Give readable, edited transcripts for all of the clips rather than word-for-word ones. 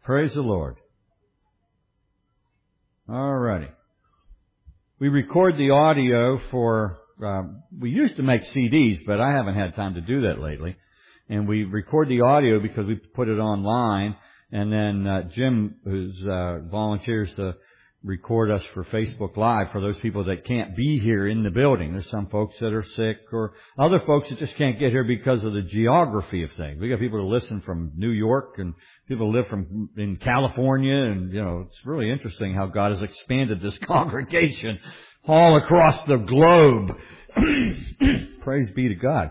Praise the Lord. All righty. We record the audio for, we used to make CDs, but I haven't had time to do that lately. And we record the audio because we put it online. And then Jim, who's volunteers to record us for Facebook Live for those people that can't be here in the building. There's some folks that are sick or other folks that just can't get here because of the geography of things. We got people to listen from New York and people live in California, and it's really interesting how God has expanded this congregation all across the globe. Praise be to God.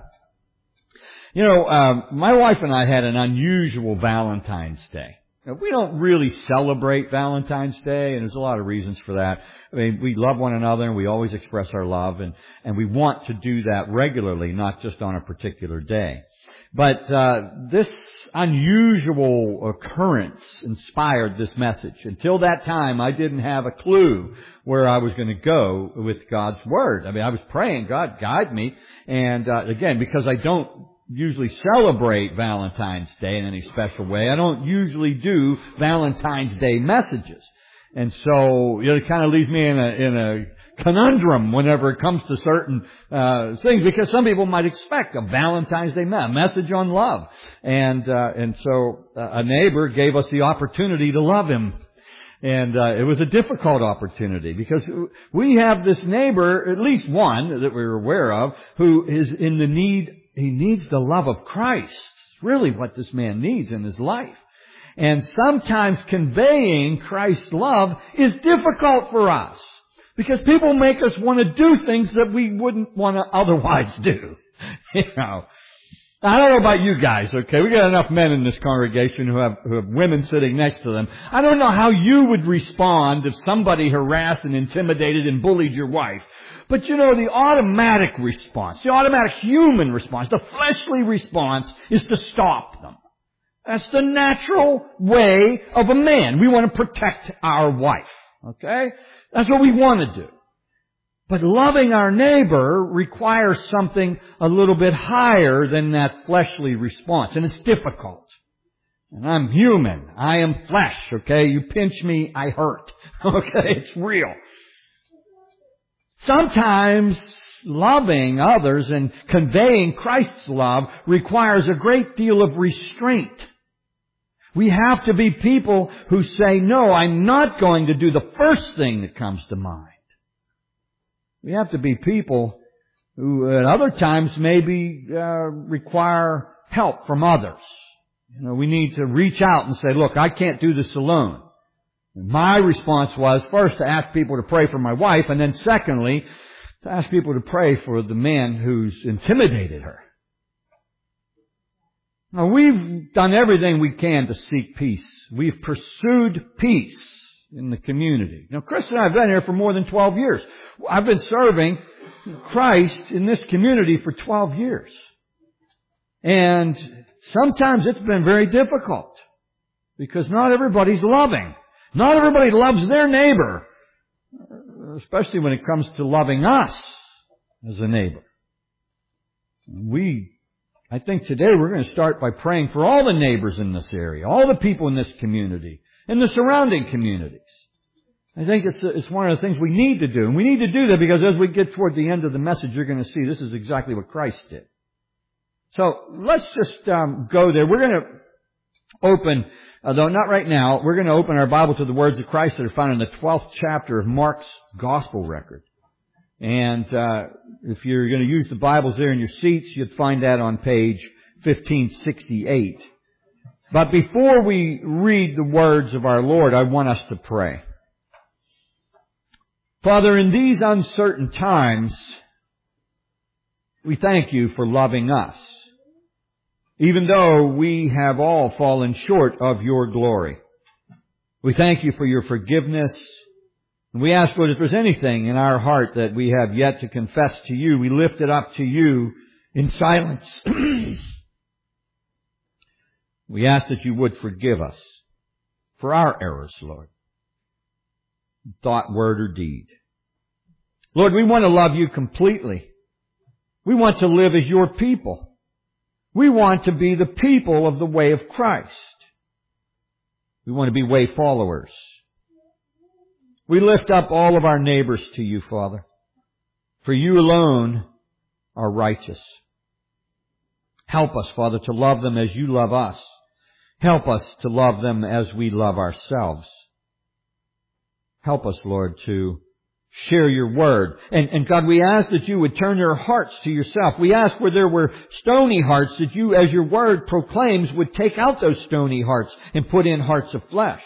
My wife and I had an unusual Valentine's Day. Now, we don't really celebrate Valentine's Day, and there's a lot of reasons for that. I mean, we love one another, and we always express our love, and we want to do that regularly, not just on a particular day. But this unusual occurrence inspired this message. Until that time, I didn't have a clue where I was going to go with God's Word. I mean, I was praying, God, guide me. And again, because I don't usually celebrate Valentine's Day in any special way, I don't usually do Valentine's Day messages. And so it kind of leaves me in a conundrum whenever it comes to certain things, because some people might expect a Valentine's Day message on love. And so a neighbor gave us the opportunity to love him. And it was a difficult opportunity because we have this neighbor, at least one that we're aware of, who is in the need. He needs the love of Christ. It's really what this man needs in his life. And sometimes conveying Christ's love is difficult for us because people make us want to do things that we wouldn't want to otherwise do. I don't know about you guys, okay? We got enough men in this congregation who have women sitting next to them. I don't know how you would respond if somebody harassed and intimidated and bullied your wife. But the automatic response, the automatic human response, the fleshly response is to stop them. That's the natural way of a man. We want to protect our wife, okay? That's what we want to do. But loving our neighbor requires something a little bit higher than that fleshly response. And it's difficult. And I'm human. I am flesh, okay? You pinch me, I hurt. Okay? It's real. Sometimes loving others and conveying Christ's love requires a great deal of restraint. We have to be people who say, no, I'm not going to do the first thing that comes to mind. We have to be people who at other times maybe require help from others. We need to reach out and say, look, I can't do this alone. And my response was first to ask people to pray for my wife, and then secondly, to ask people to pray for the man who's intimidated her. Now, we've done everything we can to seek peace. We've pursued peace in the community. Chris and I have been here for more than 12 years. I've been serving Christ in this community for 12 years. And sometimes it's been very difficult because not everybody's loving. Not everybody loves their neighbor, especially when it comes to loving us as a neighbor. I think today we're going to start by praying for all the neighbors in this area, all the people in this community, and the surrounding communities. I think it's one of the things we need to do. And we need to do that because as we get toward the end of the message, you're going to see this is exactly what Christ did. So let's just go there. We're going to open, though not right now, we're going to open our Bible to the words of Christ that are found in the 12th chapter of Mark's Gospel record. And if you're going to use the Bibles there in your seats, you'd find that on page 1568. But before we read the words of our Lord, I want us to pray. Father, in these uncertain times, we thank you for loving us, even though we have all fallen short of your glory. We thank you for your forgiveness. And we ask, Lord, if there's anything in our heart that we have yet to confess to you, we lift it up to you in silence. We ask that you would forgive us for our errors, Lord, thought, word, or deed. Lord, we want to love you completely. We want to live as your people. We want to be the people of the way of Christ. We want to be way followers. We lift up all of our neighbors to you, Father. For you alone are righteous. Help us, Father, to love them as you love us. Help us to love them as we love ourselves. Help us, Lord, to share your word. And God, we ask that you would turn their hearts to yourself. We ask where there were stony hearts that you, as your word proclaims, would take out those stony hearts and put in hearts of flesh.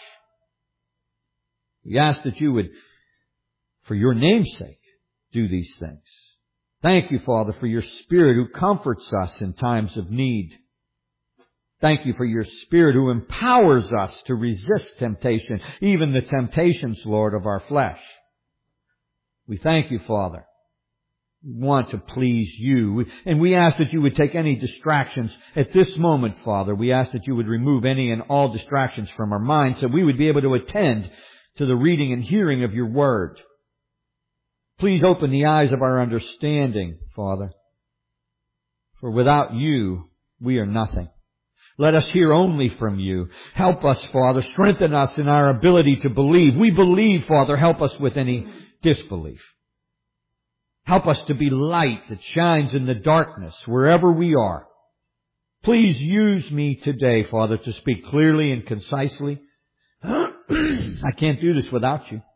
We ask that you would, for your name's sake, do these things. Thank you, Father, for your Spirit who comforts us in times of need. Thank you for your Spirit who empowers us to resist temptation, even the temptations, Lord, of our flesh. We thank you, Father. We want to please you. And we ask that you would take any distractions at this moment, Father. We ask that you would remove any and all distractions from our minds so we would be able to attend to the reading and hearing of your word. Please open the eyes of our understanding, Father. For without you, we are nothing. Let us hear only from you. Help us, Father. Strengthen us in our ability to believe. We believe, Father. Help us with any disbelief. Help us to be light that shines in the darkness wherever we are. Please use me today, Father, to speak clearly and concisely. I can't do this without you.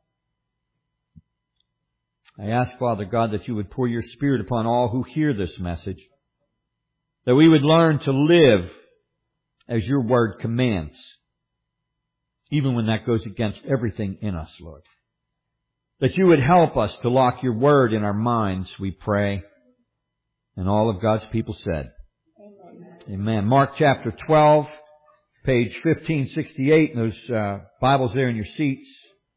I ask, Father God, that you would pour your Spirit upon all who hear this message, that we would learn to live as your word commands, even when that goes against everything in us, Lord. That you would help us to lock your word in our minds, we pray. And all of God's people said, Amen. Amen. Mark chapter 12, page 1568, and those Bibles there in your seats.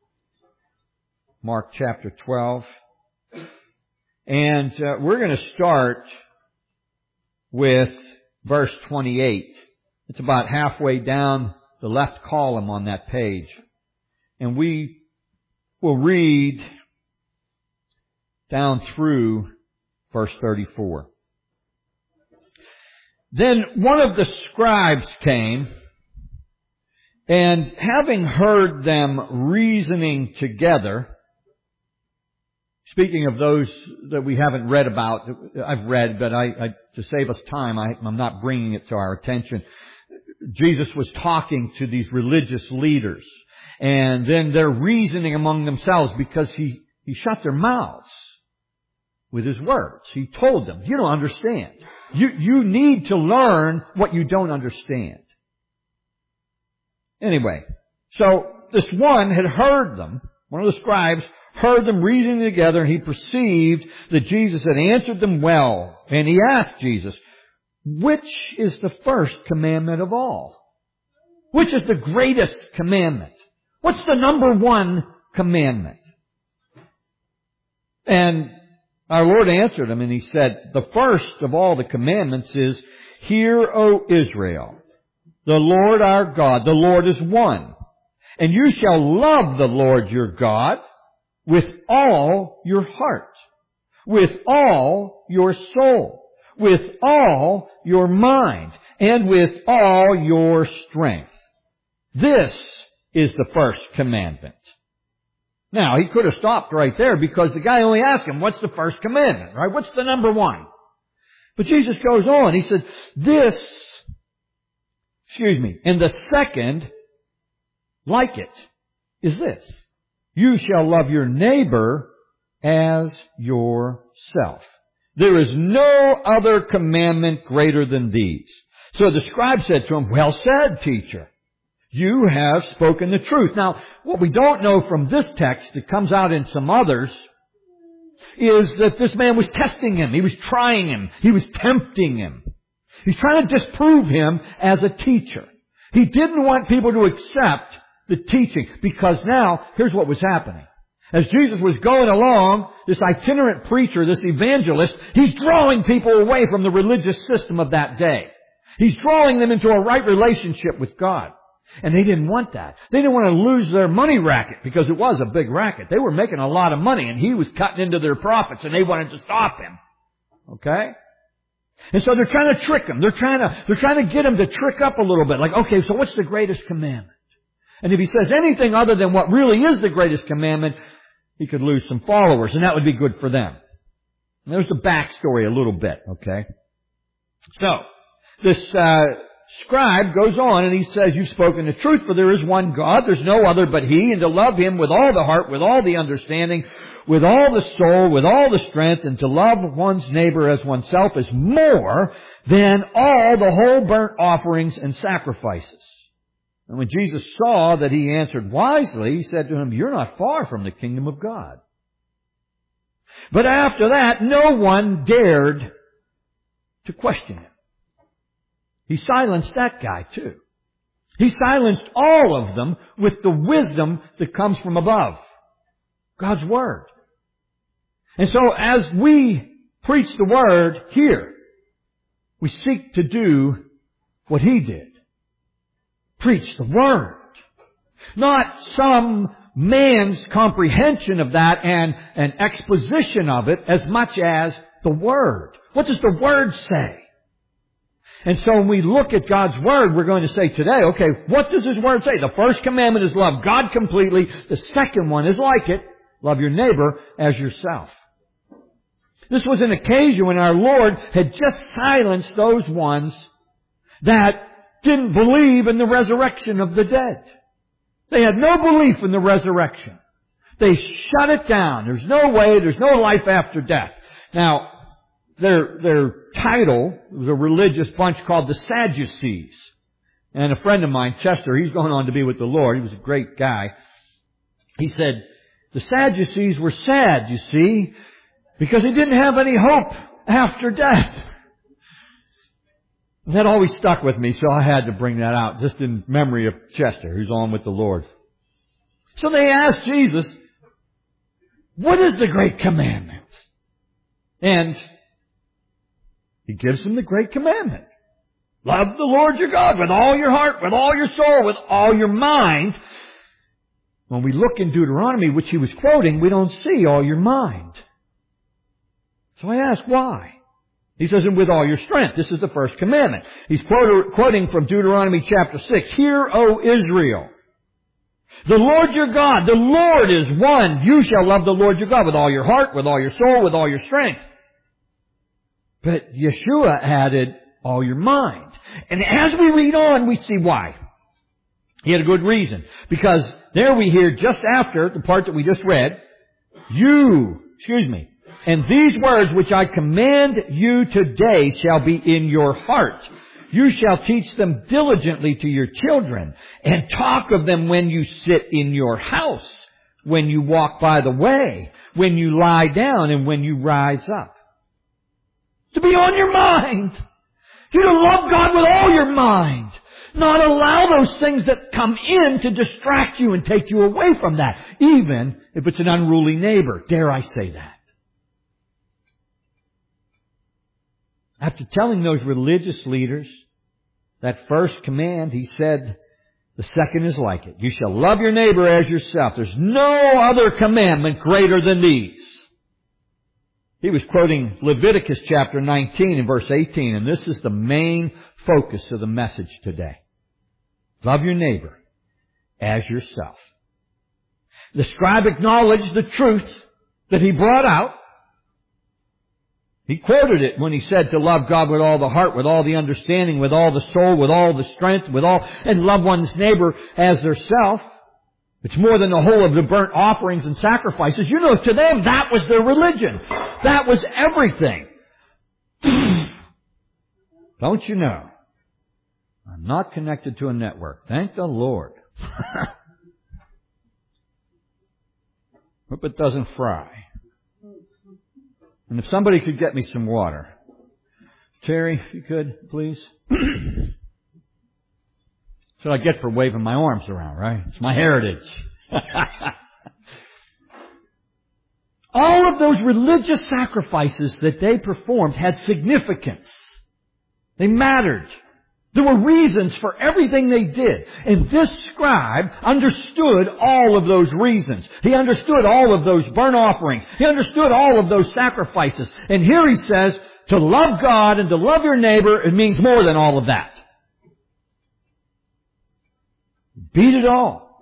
Mark chapter 12. And we're going to start with verse 28. It's about halfway down the left column on that page. And we will read down through verse 34. Then one of the scribes came, and having heard them reasoning together, speaking of those that we haven't read about, I've read, but to save us time, I'm not bringing it to our attention. Jesus was talking to these religious leaders, and then they're reasoning among themselves because he shut their mouths with his words. He told them, you don't understand. You need to learn what you don't understand. Anyway, so this one had heard them, one of the scribes heard them reasoning together, and he perceived that Jesus had answered them well. And he asked Jesus, which is the first commandment of all? Which is the greatest commandment? What's the number one commandment? And our Lord answered him, and he said, the first of all the commandments is, Hear, O Israel, the Lord our God, the Lord is one. And you shall love the Lord your God with all your heart, with all your soul, with all your mind, and with all your strength. This is the first commandment. Now, he could have stopped right there because the guy only asked him, what's the first commandment, right? What's the number one? But Jesus goes on. He said, and the second, like it, is this. You shall love your neighbor as yourself. There is no other commandment greater than these. So the scribe said to him, well said, teacher. You have spoken the truth. Now, what we don't know from this text, it comes out in some others, is that this man was testing him. He was trying him. He was tempting him. He's trying to disprove him as a teacher. He didn't want people to accept the teaching because now, here's what was happening. As Jesus was going along, this itinerant preacher, this evangelist, he's drawing people away from the religious system of that day. He's drawing them into a right relationship with God. And they didn't want that. They didn't want to lose their money racket because it was a big racket. They were making a lot of money and he was cutting into their profits and they wanted to stop him. Okay? And so they're trying to trick him. They're trying to get him to trick up a little bit. Like, okay, so what's the greatest commandment? And if he says anything other than what really is the greatest commandment, he could lose some followers, and that would be good for them. And there's the backstory a little bit, okay? So, this scribe goes on and he says, you've spoken the truth, for there is one God, there's no other but He, and to love Him with all the heart, with all the understanding, with all the soul, with all the strength, and to love one's neighbor as oneself is more than all the whole burnt offerings and sacrifices. And when Jesus saw that he answered wisely, He said to him, you're not far from the kingdom of God. But after that, no one dared to question Him. He silenced that guy too. He silenced all of them with the wisdom that comes from above. God's Word. And so as we preach the Word here, we seek to do what He did. Preach the Word. Not some man's comprehension of that and an exposition of it as much as the Word. What does the Word say? And so when we look at God's Word, we're going to say today, okay, what does His Word say? The first commandment is love God completely. The second one is like it. Love your neighbor as yourself. This was an occasion when our Lord had just silenced those ones that didn't believe in the resurrection of the dead. They had no belief in the resurrection. They shut it down. There's no way, there's no life after death. Now, their title was a religious bunch called the Sadducees. And a friend of mine, Chester, he's going on to be with the Lord. He was a great guy. He said, the Sadducees were sad, you see, because they didn't have any hope after death. That always stuck with me, so I had to bring that out, just in memory of Chester, who's on with the Lord. So they asked Jesus, what is the great commandment? And He gives them the great commandment. Love the Lord your God with all your heart, with all your soul, with all your mind. When we look in Deuteronomy, which he was quoting, we don't see all your mind. So I ask why. He says, and with all your strength. This is the first commandment. He's quoting from Deuteronomy chapter 6. Hear, O Israel, the Lord your God, the Lord is one. You shall love the Lord your God with all your heart, with all your soul, with all your strength. But Yeshua added, all your mind. And as we read on, we see why. He had a good reason. Because there we hear just after the part that we just read, and these words which I command you today shall be in your heart. You shall teach them diligently to your children, and talk of them when you sit in your house, when you walk by the way, when you lie down, and when you rise up. To be on your mind. You to love God with all your mind. Not allow those things that come in to distract you and take you away from that, even if it's an unruly neighbor. Dare I say that? After telling those religious leaders that first command, he said, the second is like it. You shall love your neighbor as yourself. There's no other commandment greater than these. He was quoting Leviticus chapter 19 and verse 18, and this is the main focus of the message today. Love your neighbor as yourself. The scribe acknowledged the truth that he brought out. He quoted it when he said to love God with all the heart, with all the understanding, with all the soul, with all the strength, and love one's neighbor as theirself. It's more than the whole of the burnt offerings and sacrifices. You know, to them, that was their religion. That was everything. Don't you know? I'm not connected to a network. Thank the Lord. Hope it doesn't fry. And if somebody could get me some water. Terry, if you could, please. That's what I get for waving my arms around, right? It's my heritage. All of those religious sacrifices that they performed had significance. They mattered. There were reasons for everything they did. And this scribe understood all of those reasons. He understood all of those burnt offerings. He understood all of those sacrifices. And here he says, to love God and to love your neighbor, it means more than all of that. Beat it all.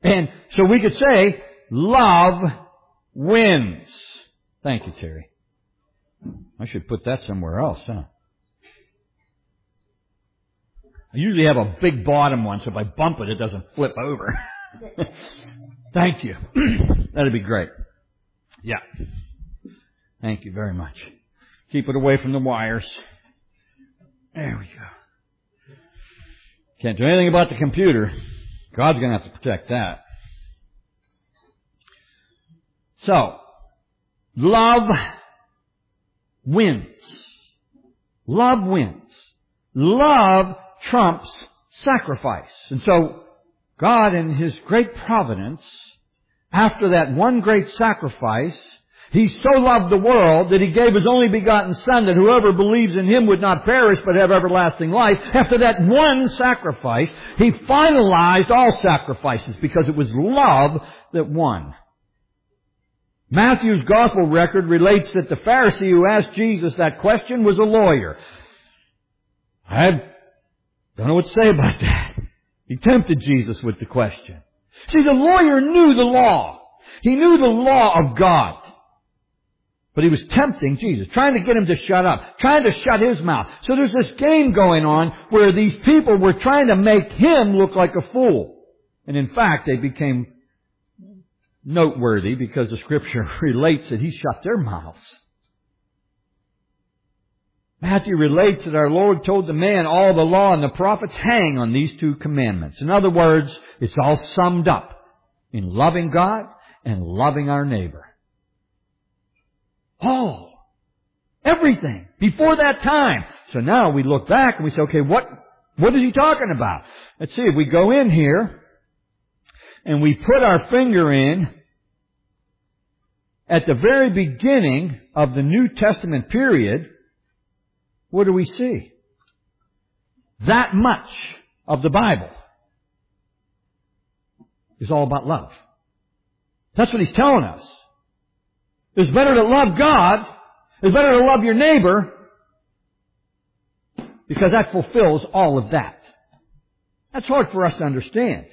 And so we could say, love wins. Thank you, Terry. I should put that somewhere else, huh? I usually have a big bottom one, so if I bump it, it doesn't flip over. Thank you. That'd be great. Yeah. Thank you very much. Keep it away from the wires. There we go. Can't do anything about the computer. God's going to have to protect that. So, love wins. Love wins. Love trumps sacrifice. And so, God in His great providence, after that one great sacrifice, He so loved the world that He gave His only begotten Son, that whoever believes in Him would not perish but have everlasting life. After that one sacrifice, He finalized all sacrifices because it was love that won. Matthew's gospel record relates that the Pharisee who asked Jesus that question was a lawyer. I don't know what to say about that. He tempted Jesus with the question. See, the lawyer knew the law. He knew the law of God. But he was tempting Jesus, trying to get Him to shut up, trying to shut His mouth. So there's this game going on where these people were trying to make Him look like a fool. And in fact, they became noteworthy because the Scripture relates that He shut their mouths. Matthew relates that our Lord told the man, all the law and the prophets hang on these two commandments. In other words, it's all summed up in loving God and loving our neighbor. All. Everything. Before that time. So now we look back and we say, okay, what is He talking about? Let's see, if we go in here and we put our finger in at the very beginning of the New Testament period, what do we see? That much of the Bible is all about love. That's what He's telling us. It's better to love God. It's better to love your neighbor, because that fulfills all of that. That's hard for us to understand.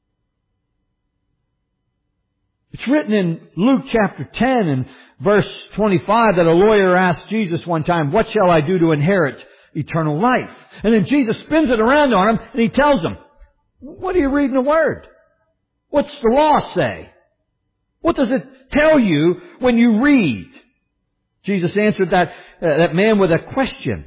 It's written in Luke chapter 10 and verse 25 that a lawyer asked Jesus one time, what shall I do to inherit eternal life? And then Jesus spins it around on him and He tells him, what are you reading the Word? What's the law say? What does it tell you when you read? Jesus answered that man with a question.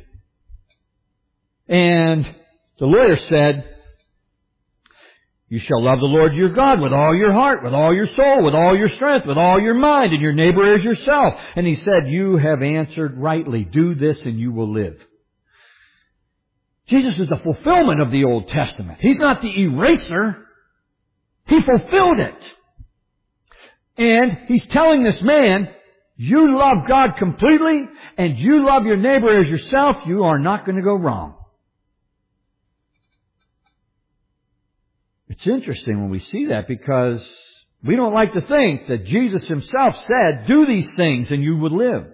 And the lawyer said, you shall love the Lord your God with all your heart, with all your soul, with all your strength, with all your mind, and your neighbor as yourself. And He said, you have answered rightly. Do this and you will live. Jesus is the fulfillment of the Old Testament. He's not the eraser. He fulfilled it. And He's telling this man, you love God completely and you love your neighbor as yourself, you are not going to go wrong. It's interesting when we see that, because we don't like to think that Jesus Himself said, do these things and you will live.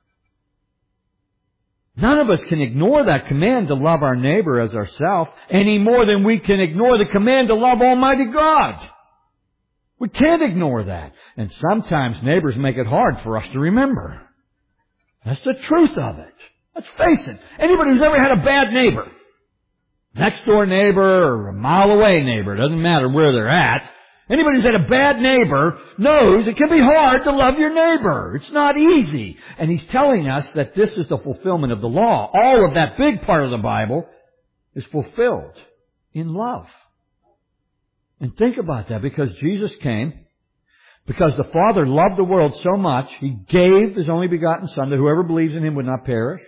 None of us can ignore that command to love our neighbor as ourselves any more than we can ignore the command to love Almighty God. We can't ignore that. And sometimes neighbors make it hard for us to remember. That's the truth of it. Let's face it. Anybody who's ever had a bad neighbor, next door neighbor or a mile away neighbor, doesn't matter where they're at, anybody who's had a bad neighbor knows it can be hard to love your neighbor. It's not easy. And He's telling us that this is the fulfillment of the law. All of that big part of the Bible is fulfilled in love. And think about that, because Jesus came, because the Father loved the world so much, He gave His only begotten Son that whoever believes in Him would not perish.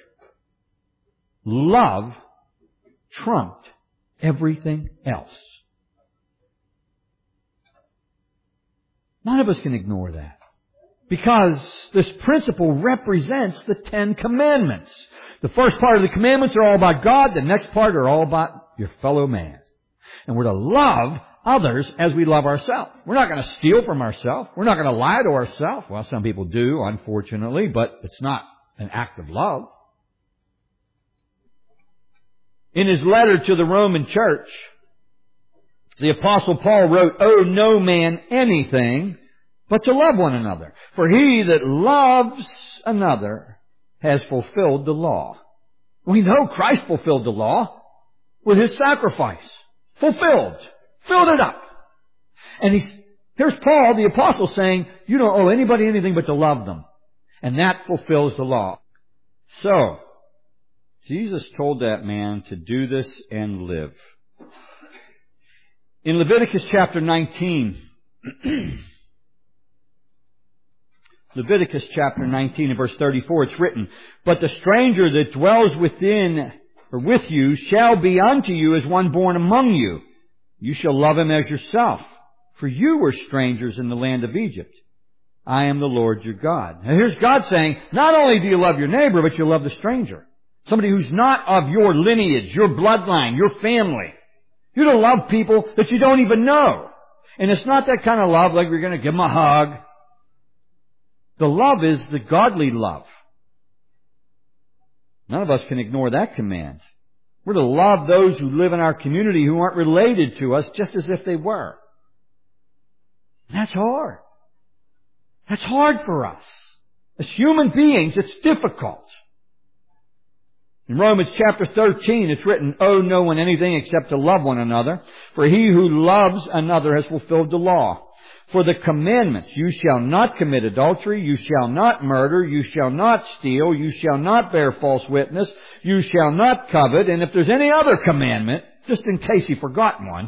Love trumped everything else. None of us can ignore that, because this principle represents the 10 Commandments. The first part of the Commandments are all about God. The next part are all about your fellow man. And we're to love others as we love ourselves. We're not going to steal from ourselves. We're not going to lie to ourselves. Well, some people do, unfortunately, but it's not an act of love. In his letter to the Roman church, The Apostle Paul wrote, "Owe no man anything but to love one another. For he that loves another has fulfilled the law." We know Christ fulfilled the law with His sacrifice. Fulfilled. Filled it up. And here's Paul, the apostle, saying, you don't owe anybody anything but to love them. And that fulfills the law. So, Jesus told that man to do this and live. In Leviticus chapter 19, Leviticus chapter 19 and verse 34, it's written, "But the stranger that dwells within or with you shall be unto you as one born among you. You shall love him as yourself. For you were strangers in the land of Egypt. I am the Lord your God." Now here's God saying, not only do you love your neighbor, but you love the stranger. Somebody who's not of your lineage, your bloodline, your family. You don't love people that you don't even know. And it's not that kind of love like we're going to give them a hug. The love is the godly love. None of us can ignore that command. We're to love those who live in our community who aren't related to us just as if they were. That's hard. That's hard for us. As human beings, it's difficult. In Romans chapter 13, it's written, "Owe no one anything except to love one another. For he who loves another has fulfilled the law. For the commandments, you shall not commit adultery, you shall not murder, you shall not steal, you shall not bear false witness, you shall not covet." And if there's any other commandment, just in case you've forgotten one,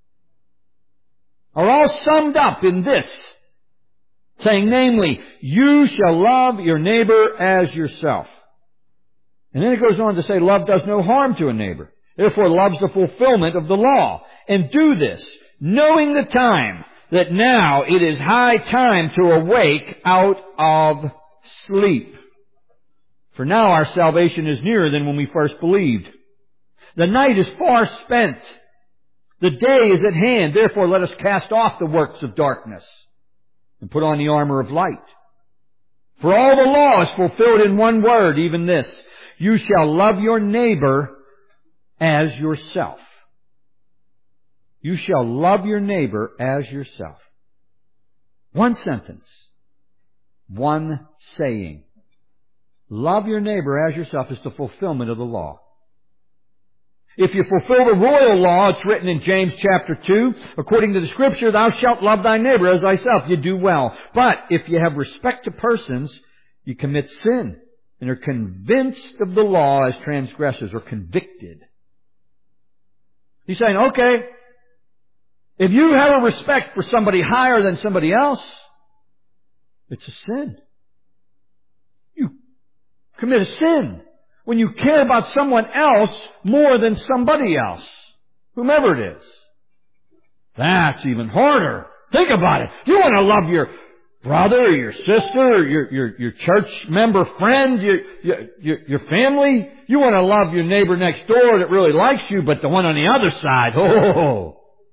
are all summed up in this, saying, namely, you shall love your neighbor as yourself. And then it goes on to say, love does no harm to a neighbor. Therefore, love's the fulfillment of the law. And do this, knowing the time, that now it is high time to awake out of sleep. For now our salvation is nearer than when we first believed. The night is far spent. The day is at hand. Therefore, let us cast off the works of darkness and put on the armor of light. For all the law is fulfilled in one word, even this: you shall love your neighbor as yourself. You shall love your neighbor as yourself. One sentence. One saying. Love your neighbor as yourself is the fulfillment of the law. If you fulfill the royal law, it's written in James chapter 2, according to the Scripture, thou shalt love thy neighbor as thyself. You do well. But if you have respect to persons, you commit sin and are convinced of the law as transgressors, or convicted. He's saying, okay, if you have a respect for somebody higher than somebody else, it's a sin. You commit a sin when you care about someone else more than somebody else, whomever it is. That's even harder. Think about it. You want to love your brother or your sister or your church member friend, your family. You want to love your neighbor next door that really likes you, but the one on the other side, oh.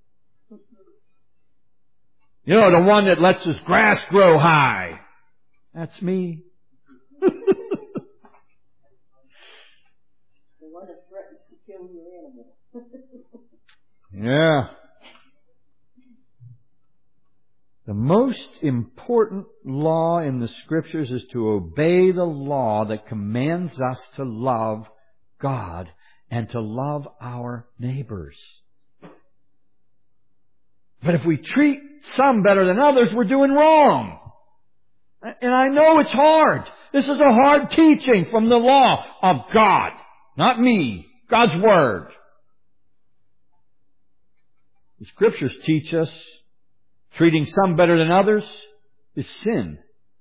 You know, the one that lets his grass grow high. That's me. Yeah. The most important law in the Scriptures is to obey the law that commands us to love God and to love our neighbors. But if we treat some better than others, we're doing wrong. And I know it's hard. This is a hard teaching from the law of God. Not me. God's Word. The Scriptures teach us treating some better than others is sin.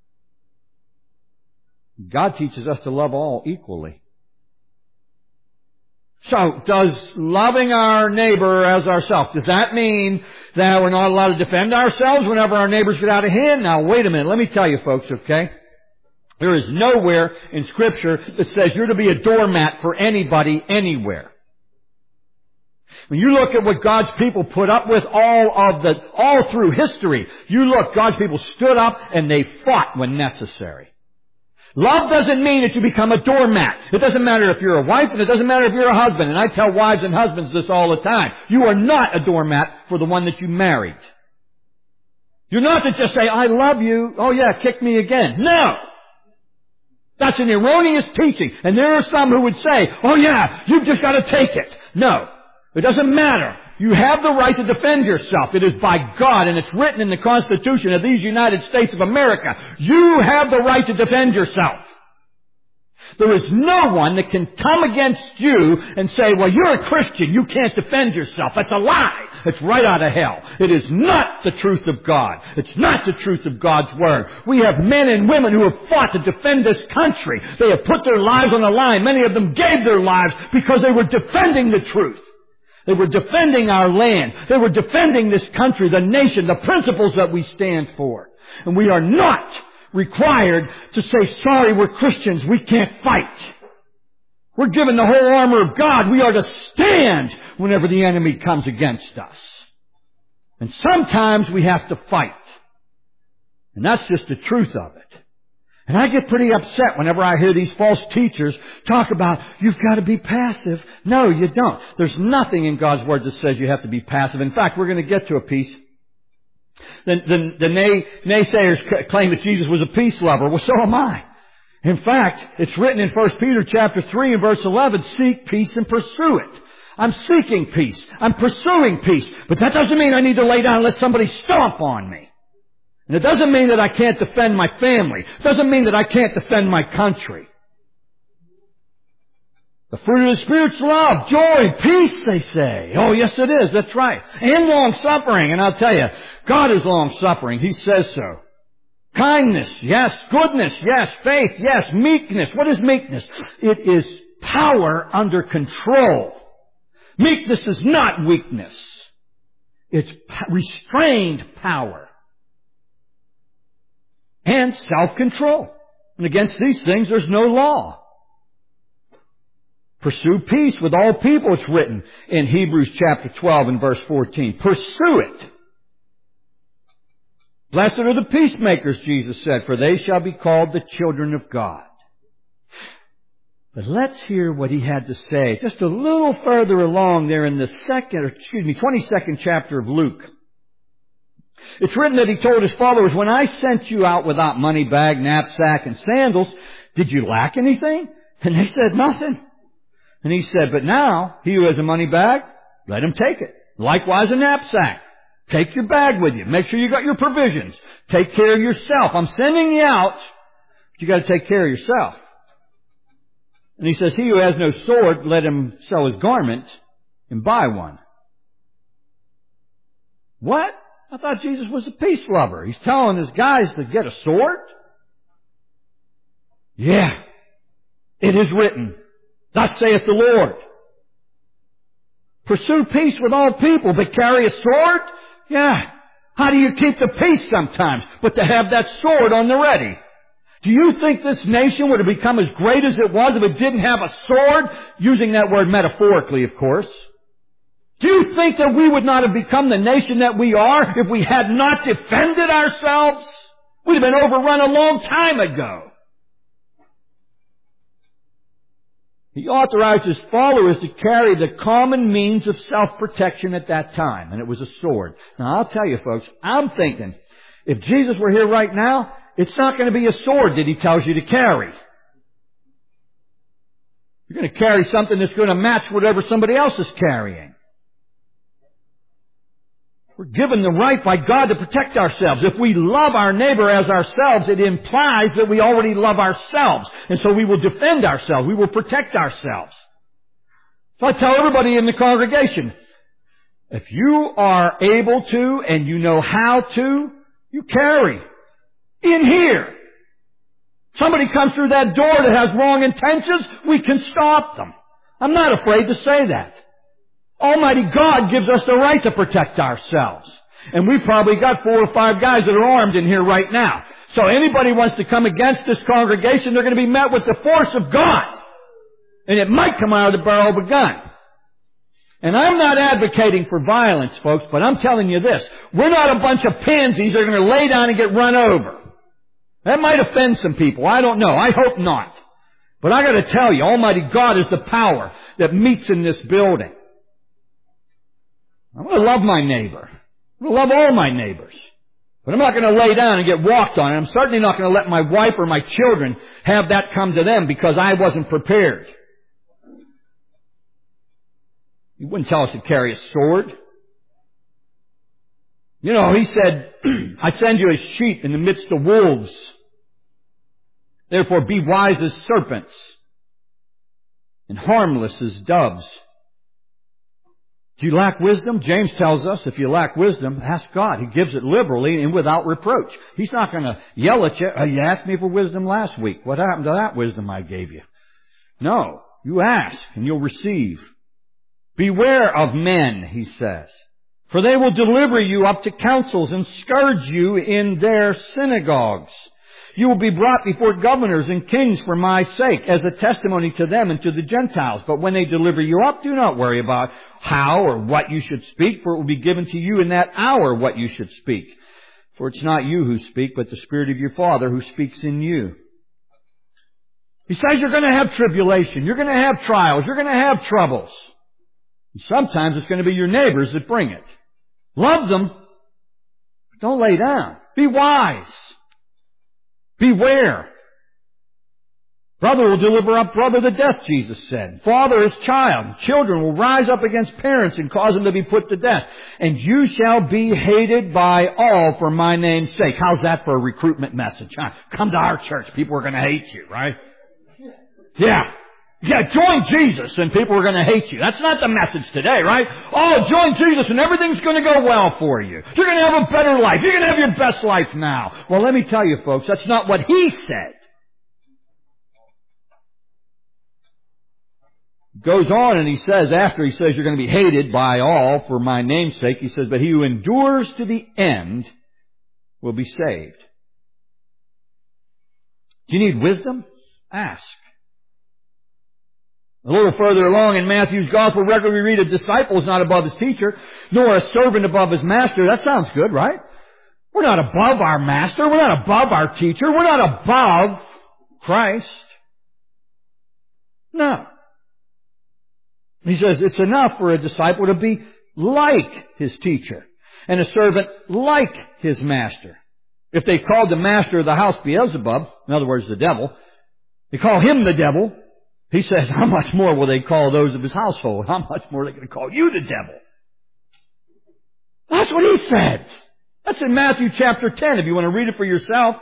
God teaches us to love all equally. So, does loving our neighbor as ourselves, does that mean that we're not allowed to defend ourselves whenever our neighbors get out of hand? Now, wait a minute. Let me tell you, folks, okay? There is nowhere in Scripture that says you're to be a doormat for anybody, anywhere. When you look at what God's people put up with all through history, you look, God's people stood up and they fought when necessary. Love doesn't mean that you become a doormat. It doesn't matter if you're a wife and it doesn't matter if you're a husband. And I tell wives and husbands this all the time. You are not a doormat for the one that you married. You're not to just say, I love you. Oh yeah, kick me again. No. That's an erroneous teaching. And there are some who would say, oh yeah, you've just got to take it. No. It doesn't matter. You have the right to defend yourself. It is by God, and it's written in the Constitution of these United States of America. You have the right to defend yourself. There is no one that can come against you and say, well, you're a Christian, you can't defend yourself. That's a lie. It's right out of hell. It is not the truth of God. It's not the truth of God's Word. We have men and women who have fought to defend this country. They have put their lives on the line. Many of them gave their lives because they were defending the truth. They were defending our land. They were defending this country, the nation, the principles that we stand for. And we are not required to say, sorry, we're Christians, we can't fight. We're given the whole armor of God. We are to stand whenever the enemy comes against us. And sometimes we have to fight. And that's just the truth of it. And I get pretty upset whenever I hear these false teachers talk about, you've got to be passive. No, you don't. There's nothing in God's Word that says you have to be passive. In fact, we're going to get to a piece. The naysayers claim that Jesus was a peace lover. Well, so am I. In fact, it's written in 1 Peter chapter 3 and verse 11, seek peace and pursue it. I'm seeking peace. I'm pursuing peace. But that doesn't mean I need to lay down and let somebody stomp on me. And it doesn't mean that I can't defend my family. It doesn't mean that I can't defend my country. The fruit of the Spirit's love, joy, peace, they say. Oh, yes it is. That's right. And long-suffering. And I'll tell you, God is long-suffering. He says so. Kindness, yes. Goodness, yes. Faith, yes. Meekness. What is meekness? It is power under control. Meekness is not weakness. It's restrained power. And self-control. And against these things, there's no law. Pursue peace with all people, it's written in Hebrews chapter 12 and verse 14. Pursue it. Blessed are the peacemakers, Jesus said, for they shall be called the children of God. But let's hear what he had to say just a little further along there in the 22nd chapter of Luke. It's written that he told his followers, when I sent you out without money bag, knapsack, and sandals, did you lack anything? And they said, nothing. And he said, but now, he who has a money bag, let him take it. Likewise a knapsack. Take your bag with you. Make sure you got your provisions. Take care of yourself. I'm sending you out, but you got to take care of yourself. And he says, he who has no sword, let him sell his garment and buy one. What? I thought Jesus was a peace lover. He's telling his guys to get a sword? Yeah. It is written, thus saith the Lord. Pursue peace with all people, but carry a sword? Yeah. How do you keep the peace sometimes? But to have that sword on the ready. Do you think this nation would have become as great as it was if it didn't have a sword? Using that word metaphorically, of course. Do you think that we would not have become the nation that we are if we had not defended ourselves? We'd have been overrun a long time ago. He authorized his followers to carry the common means of self-protection at that time, and it was a sword. Now, I'll tell you, folks, I'm thinking, if Jesus were here right now, it's not going to be a sword that he tells you to carry. You're going to carry something that's going to match whatever somebody else is carrying. We're given the right by God to protect ourselves. If we love our neighbor as ourselves, it implies that we already love ourselves. And so we will defend ourselves. We will protect ourselves. So I tell everybody in the congregation, if you are able to and you know how to, you carry. In here. Somebody comes through that door that has wrong intentions, we can stop them. I'm not afraid to say that. Almighty God gives us the right to protect ourselves. And we've probably got 4 or 5 guys that are armed in here right now. So anybody wants to come against this congregation, they're going to be met with the force of God. And it might come out of the barrel of a gun. And I'm not advocating for violence, folks, but I'm telling you this. We're not a bunch of pansies that are going to lay down and get run over. That might offend some people. I don't know. I hope not. But I got to tell you, Almighty God is the power that meets in this building. I'm going to love my neighbor. I'm going to love all my neighbors. But I'm not going to lay down and get walked on. And I'm certainly not going to let my wife or my children have that come to them because I wasn't prepared. He wouldn't tell us to carry a sword. You know, He said, I send you as sheep in the midst of wolves. Therefore be wise as serpents and harmless as doves. Do you lack wisdom? James tells us if you lack wisdom, ask God. He gives it liberally and without reproach. He's not going to yell at you. You asked me for wisdom last week. What happened to that wisdom I gave you? No. You ask and you'll receive. Beware of men, he says, for they will deliver you up to councils and scourge you in their synagogues. You will be brought before governors and kings for my sake as a testimony to them and to the Gentiles. But when they deliver you up, do not worry about how or what you should speak, for it will be given to you in that hour what you should speak. For it's not you who speak, but the Spirit of your Father who speaks in you. He says you're going to have tribulation. You're going to have trials. You're going to have troubles. And sometimes it's going to be your neighbors that bring it. Love them. But don't lay down. Be wise. Beware. Brother will deliver up brother to death, Jesus said. Father his child. Children will rise up against parents and cause them to be put to death. And you shall be hated by all for my name's sake. How's that for a recruitment message? Huh? Come to our church. People are going to hate you, right? Yeah. Yeah, join Jesus and people are going to hate you. That's not the message today, right? Oh, join Jesus and everything's going to go well for you. You're going to have a better life. You're going to have your best life now. Well, let me tell you, folks, that's not what He said. Goes on and He says, after He says you're going to be hated by all for my name's sake, He says, but he who endures to the end will be saved. Do you need wisdom? Ask. A little further along in Matthew's Gospel record, we read a disciple is not above his teacher, nor a servant above his master. That sounds good, right? We're not above our master. We're not above our teacher. We're not above Christ. No. He says it's enough for a disciple to be like his teacher and a servant like his master. If they called the master of the house Beelzebub, in other words, the devil, they call him the devil. He says, how much more will they call those of his household? How much more are they going to call you the devil? That's what He said. That's in Matthew chapter 10, if you want to read it for yourself.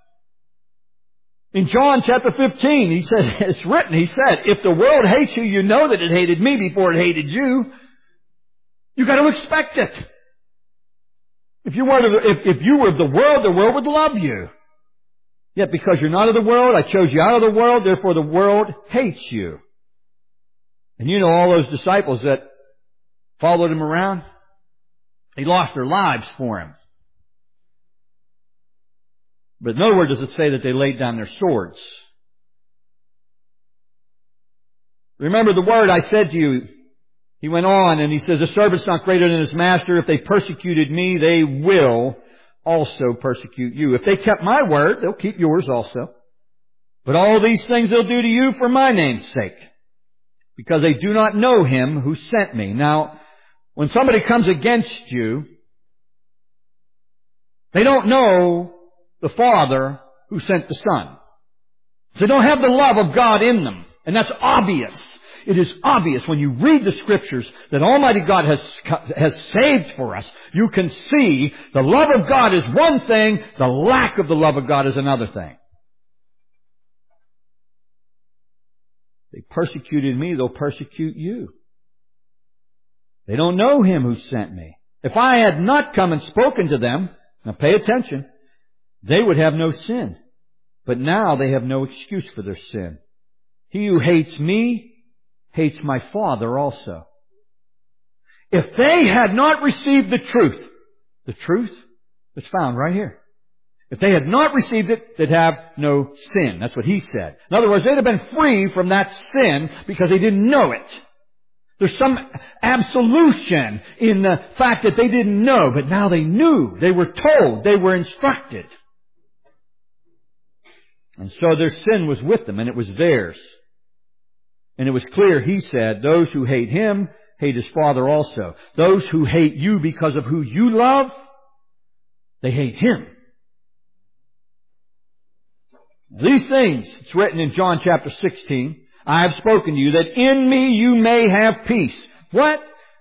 In John chapter 15, He says, it's written, He said, if the world hates you, you know that it hated me before it hated you. You got to expect it. If you were of the world would love you. Yet because you're not of the world, I chose you out of the world, therefore the world hates you. And you know all those disciples that followed Him around? They lost their lives for Him. But nowhere does it say that they laid down their swords. Remember the word I said to you. He went on and He says, a servant's not greater than his master. If they persecuted me, they will also persecute you. If they kept my word, they'll keep yours also. But all these things they'll do to you for my name's sake, because they do not know Him who sent me. Now, when somebody comes against you, they don't know the Father who sent the Son. They don't have the love of God in them. And that's obvious. It is obvious when you read the Scriptures that Almighty God has saved for us. You can see the love of God is one thing, the lack of the love of God is another thing. They persecuted me, they'll persecute you. They don't know Him who sent me. If I had not come and spoken to them, now pay attention, they would have no sin. But now they have no excuse for their sin. He who hates me hates my Father also. If they had not received the truth that's found right here. If they had not received it, they'd have no sin. That's what He said. In other words, they'd have been free from that sin because they didn't know it. There's some absolution in the fact that they didn't know, but now they knew. They were told. They were instructed. And so their sin was with them, and it was theirs. And it was clear, he said, those who hate him hate his Father also. Those who hate you because of who you love, they hate him. These things, it's written in John chapter 16, I have spoken to you that in me you may have peace. What?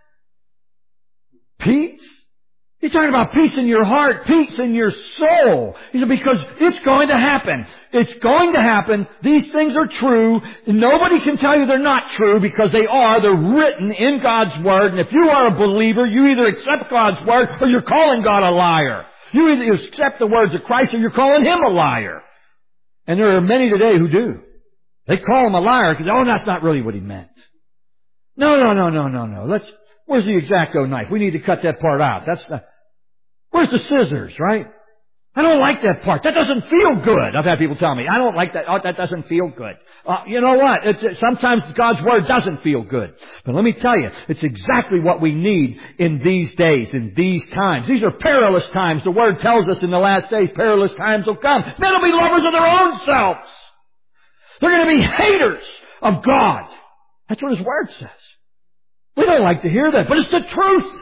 Peace? He's talking about peace in your heart, peace in your soul. He said, because it's going to happen. It's going to happen. These things are true. Nobody can tell you they're not true because they are. They're written in God's Word. And if you are a believer, you either accept God's Word or you're calling God a liar. You either accept the words of Christ or you're calling Him a liar. And there are many today who do. They call Him a liar because, that's not really what He meant. No. Where's the X-Acto knife? We need to cut that part out. Where's the scissors, right? I don't like that part. That doesn't feel good. I've had people tell me, I don't like that. That doesn't feel good. You know what? Sometimes God's Word doesn't feel good. But let me tell you, it's exactly what we need in these days, in these times. These are perilous times. The Word tells us in the last days, perilous times will come. Men will be lovers of their own selves. They're going to be haters of God. That's what His Word says. We don't like to hear that, but it's the truth.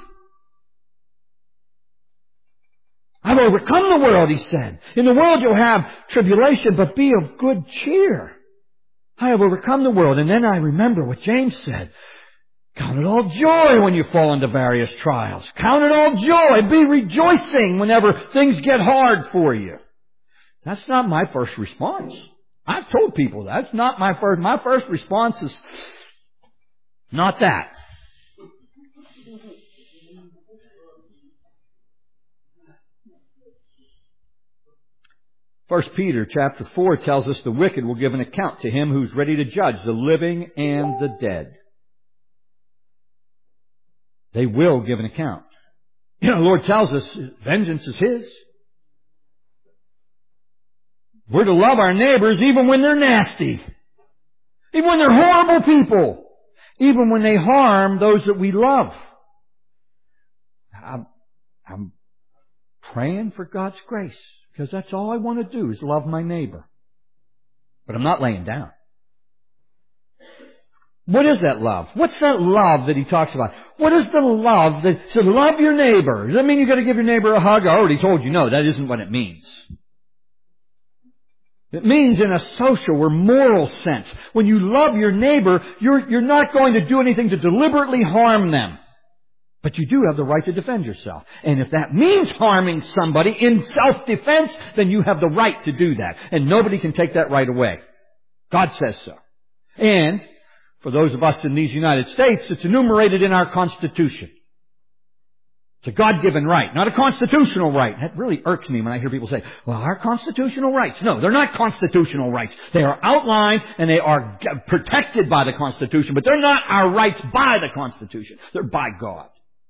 I've overcome the world, He said. In the world you'll have tribulation, but be of good cheer. I have overcome the world. And then I remember what James said. Count it all joy when you fall into various trials. Count it all joy. Be rejoicing whenever things get hard for you. That's not my first response. I've told people that's not my first. My first response is not that. 1 Peter chapter 4 tells us the wicked will give an account to Him who's ready to judge the living and the dead. They will give an account. The Lord tells us vengeance is His. We're to love our neighbors even when they're nasty. Even when they're horrible people. Even when they harm those that we love. I'm praying for God's grace. Because that's all I want to do is love my neighbor. But I'm not laying down. What is that love? What's that love that He talks about? What is the love that says love your neighbor? Does that mean you've got to give your neighbor a hug? I already told you no, that isn't what it means. It means in a social or moral sense. When you love your neighbor, you're not going to do anything to deliberately harm them. But you do have the right to defend yourself. And if that means harming somebody in self-defense, then you have the right to do that. And nobody can take that right away. God says so. And for those of us in these United States, it's enumerated in our Constitution. It's a God-given right, not a constitutional right. That really irks me when I hear people say, well, our constitutional rights. No, they're not constitutional rights. They are outlined and they are protected by the Constitution, but they're not our rights by the Constitution. They're by God.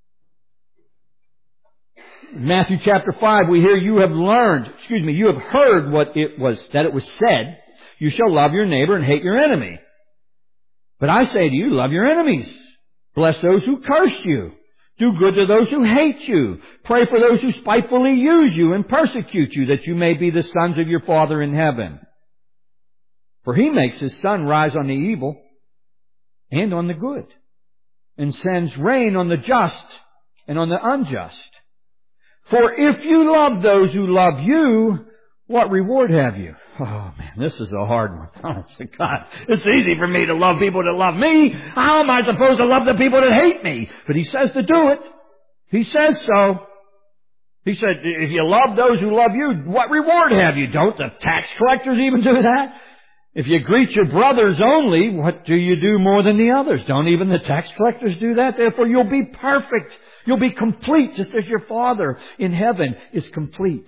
In Matthew chapter 5, we hear you have heard that it was said, you shall love your neighbor and hate your enemy. But I say to you, love your enemies. Bless those who curse you. Do good to those who hate you. Pray for those who spitefully use you and persecute you, that you may be the sons of your Father in heaven. For He makes His sun rise on the evil and on the good, and sends rain on the just and on the unjust. For if you love those who love you, what reward have you? Oh man, this is a hard one. Oh God, it's easy for me to love people that love me. How am I supposed to love the people that hate me? But He says to do it. He says so. He said, if you love those who love you, what reward have you? Don't the tax collectors even do that? If you greet your brothers only, what do you do more than the others? Don't even the tax collectors do that? Therefore you'll be perfect. You'll be complete just as your Father in heaven is complete.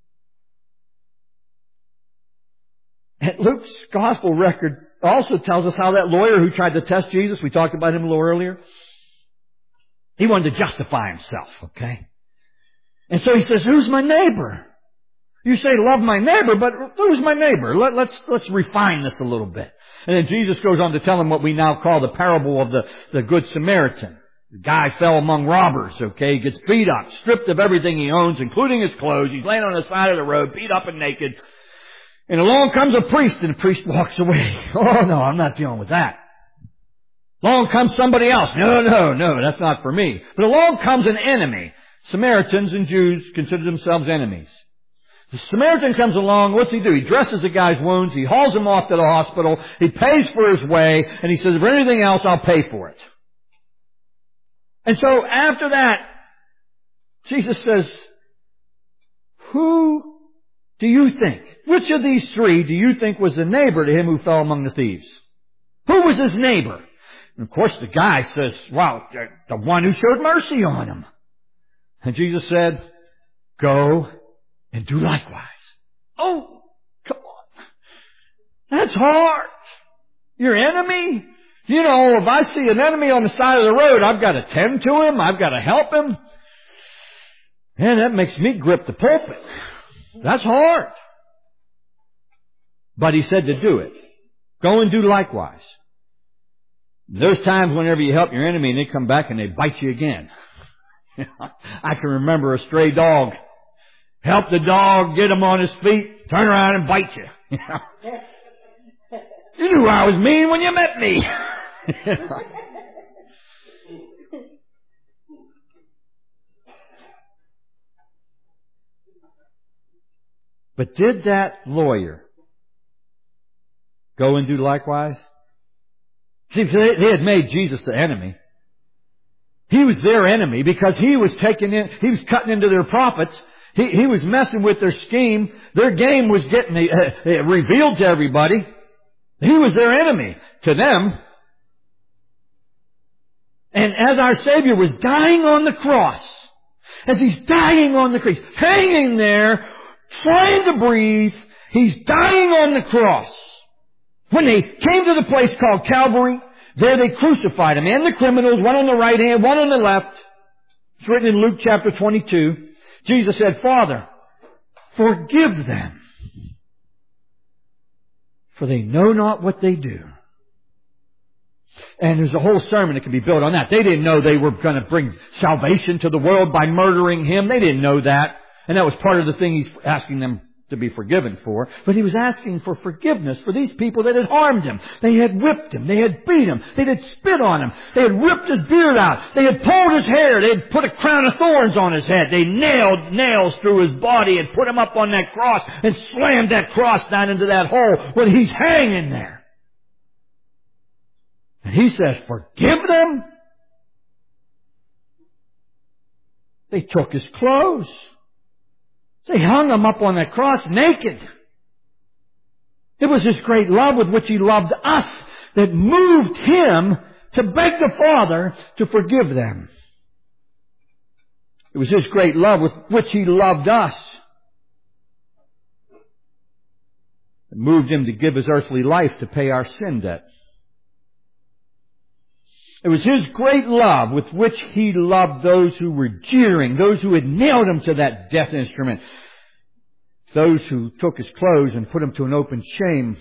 And Luke's gospel record also tells us how that lawyer who tried to test Jesus, we talked about him a little earlier, he wanted to justify himself, okay? And so he says, who's my neighbor? You say love my neighbor, but who's my neighbor? Let's refine this a little bit. And then Jesus goes on to tell him what we now call the parable of the Good Samaritan. The guy fell among robbers, okay? He gets beat up, stripped of everything he owns, including his clothes. He's laying on the side of the road, beat up and naked. And along comes a priest, and the priest walks away. Oh, no, I'm not dealing with that. Along comes somebody else. No, that's not for me. But along comes an enemy. Samaritans and Jews consider themselves enemies. The Samaritan comes along, what's he do? He dresses the guy's wounds, he hauls him off to the hospital, he pays for his way, and he says, if there's anything else, I'll pay for it. And so after that, Jesus says, who do you think? Which of these three do you think was the neighbor to him who fell among the thieves? Who was his neighbor? And of course the guy says, well, the one who showed mercy on him. And Jesus said, go and do likewise. Oh, come on. That's hard. Your enemy? You know, if I see an enemy on the side of the road, I've got to tend to him. I've got to help him. And that makes me grip the pulpit. That's hard. But he said to do it. Go and do likewise. There's times whenever you help your enemy and they come back and they bite you again. I can remember a stray dog. Help the dog, get him on his feet, turn around and bite you. You knew I was mean when you met me. But did that lawyer go and do likewise? See, they had made Jesus the enemy. He was their enemy because he was he was cutting into their profits. He was messing with their scheme. Their game was getting revealed to everybody. He was their enemy to them. And as our Savior was dying on the cross, as He's dying on the cross, hanging there, trying to breathe, He's dying on the cross. When they came to the place called Calvary, there they crucified Him and the criminals, one on the right hand, one on the left. It's written in Luke chapter 22. Jesus said, Father, forgive them, for they know not what they do. And there's a whole sermon that can be built on that. They didn't know they were going to bring salvation to the world by murdering Him. They didn't know that. And that was part of the thing He's asking them to be forgiven for. But He was asking for forgiveness for these people that had harmed Him. They had whipped Him. They had beat Him. They had spit on Him. They had ripped His beard out. They had pulled His hair. They had put a crown of thorns on His head. They nailed nails through His body and put Him up on that cross and slammed that cross down into that hole when He's hanging there. And He says, forgive them. They took His clothes. They hung Him up on that cross naked. It was His great love with which He loved us that moved Him to beg the Father to forgive them. It was His great love with which He loved us that moved Him to give His earthly life to pay our sin debt. It was His great love with which He loved those who were jeering, those who had nailed Him to that death instrument, those who took His clothes and put Him to an open shame.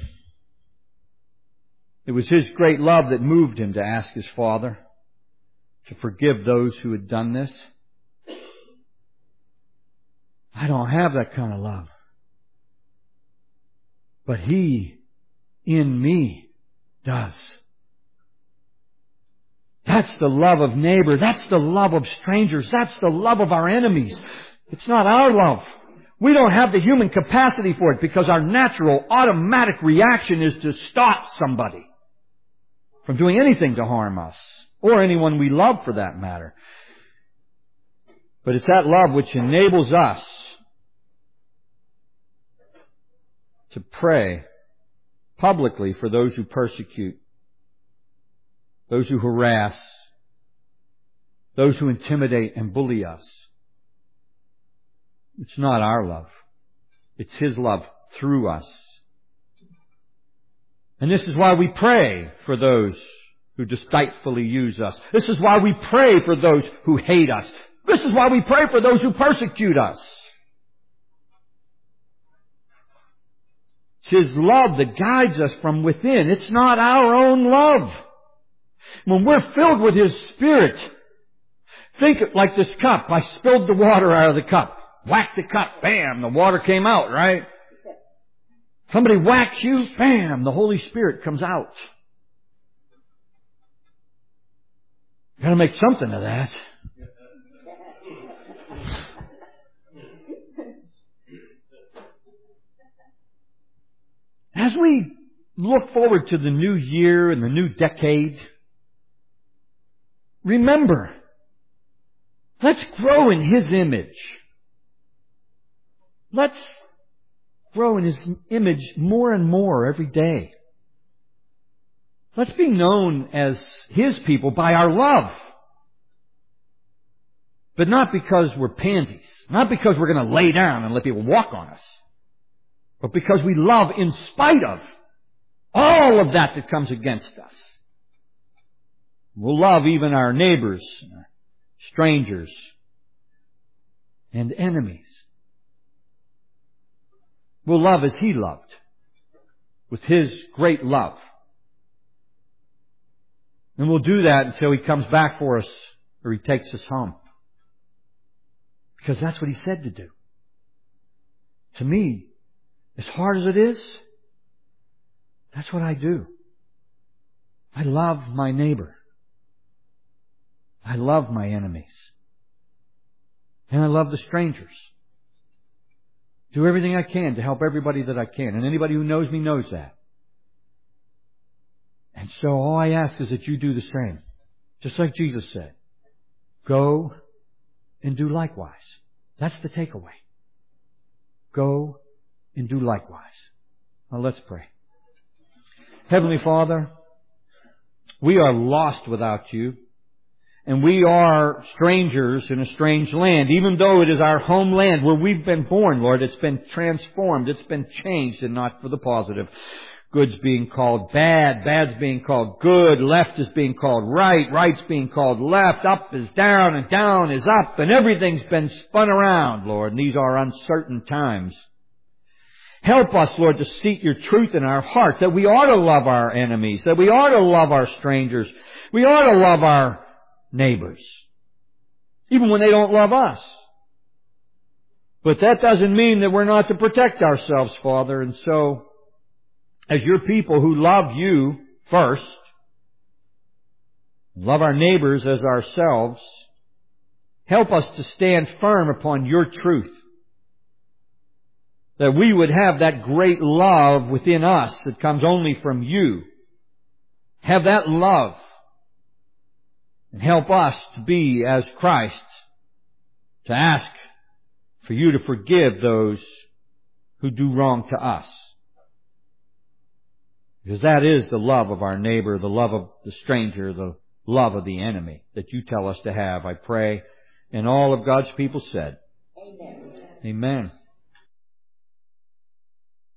It was His great love that moved Him to ask His Father to forgive those who had done this. I don't have that kind of love. But He in me does. That's the love of neighbor. That's the love of strangers. That's the love of our enemies. It's not our love. We don't have the human capacity for it because our natural, automatic reaction is to stop somebody from doing anything to harm us, or anyone we love for that matter. But it's that love which enables us to pray publicly for those who persecute, those who harass, those who intimidate and bully us. It's not our love. It's His love through us. And this is why we pray for those who despitefully use us. This is why we pray for those who hate us. This is why we pray for those who persecute us. It's His love that guides us from within. It's not our own love. When we're filled with His Spirit, think like this cup. I spilled the water out of the cup. Whacked the cup. Bam! The water came out, right? Somebody whacks you, bam, the Holy Spirit comes out. You've got to make something of that. As we look forward to the new year and the new decade, remember, let's grow in His image. Let's grow in His image more and more every day. Let's be known as His people by our love. But not because we're pansies. Not because we're going to lay down and let people walk on us. But because we love in spite of all of that comes against us. We'll love even our neighbors, strangers, and enemies. We'll love as He loved, with His great love. And we'll do that until He comes back for us or He takes us home. Because that's what He said to do. To me, as hard as it is, that's what I do. I love my neighbor. I love my enemies. And I love the strangers. Do everything I can to help everybody that I can. And anybody who knows me knows that. And so all I ask is that you do the same. Just like Jesus said. Go and do likewise. That's the takeaway. Go and do likewise. Now let's pray. Heavenly Father, we are lost without You. And we are strangers in a strange land. Even though it is our homeland where we've been born, Lord, it's been transformed. It's been changed and not for the positive. Good's being called bad. Bad's being called good. Left is being called right. Right's being called left. Up is down and down is up. And everything's been spun around, Lord. And these are uncertain times. Help us, Lord, to seek Your truth in our heart, that we ought to love our enemies, that we ought to love our strangers, we ought to love our neighbors, even when they don't love us. But that doesn't mean that we're not to protect ourselves, Father. And so, as Your people who love You first, love our neighbors as ourselves, help us to stand firm upon Your truth. That we would have that great love within us that comes only from You. Have that love. And help us to be as Christ. To ask for You to forgive those who do wrong to us. Because that is the love of our neighbor, the love of the stranger, the love of the enemy that You tell us to have. I pray. And all of God's people said, Amen. Amen.